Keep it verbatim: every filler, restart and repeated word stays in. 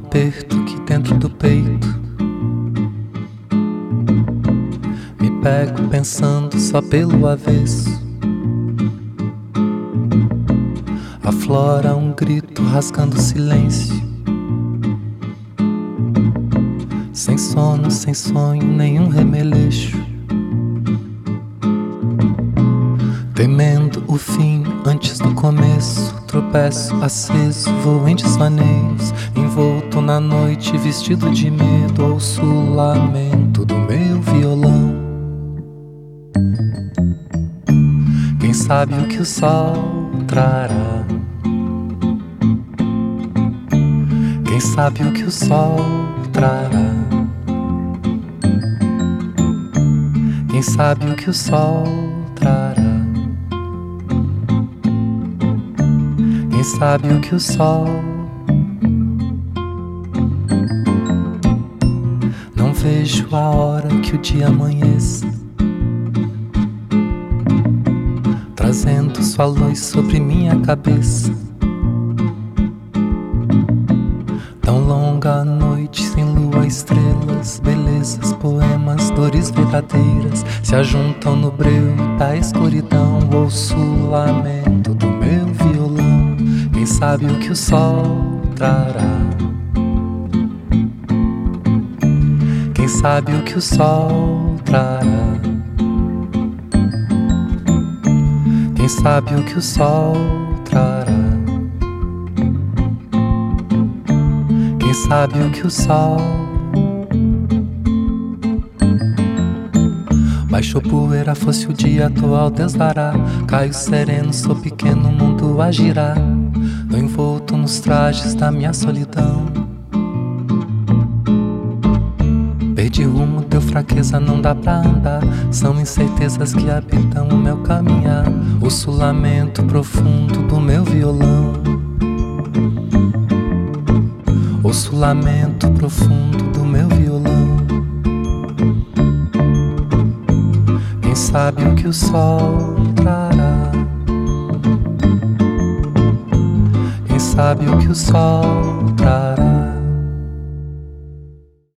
aperto que dentro do peito me pego pensando só pelo avesso. Aflora um grito rasgando o silêncio. Sem sono, sem sonho, nenhum remeleixo. Temendo o fim antes do começo. Tropeço aceso, vou em desvaneios. Envolto na noite, vestido de medo. Ouço o lamento do meu violão. Quem sabe o que o sol trará? Quem sabe o que o sol trará? Quem sabe o que o sol trará? Quem sabe o que o sol? Não vejo a hora que o dia amanheça, trazendo sua luz sobre minha cabeça. Tão longa a noite, sem lua, estrelas, belezas, poemas, dores verdadeiras se ajuntam no breu da escuridão. Ouço o lamento do meu violão. Quem sabe o que o sol trará? Quem sabe o que o sol trará? Quem sabe o que o sol trará? Quem sabe o que o sol? Baixou poeira, fosse o dia atual, Deus dará. Caio sereno, sou pequeno, o mundo a girar. Tô envolto nos trajes da minha solidão. Perdi rumo, deu fraqueza, não dá pra andar. São incertezas que habitam o meu caminhar. Ouço o lamento profundo do meu violão. Ouço o lamento profundo do meu violão. Quem sabe o que o sol trará? Quem sabe o que o sol trará?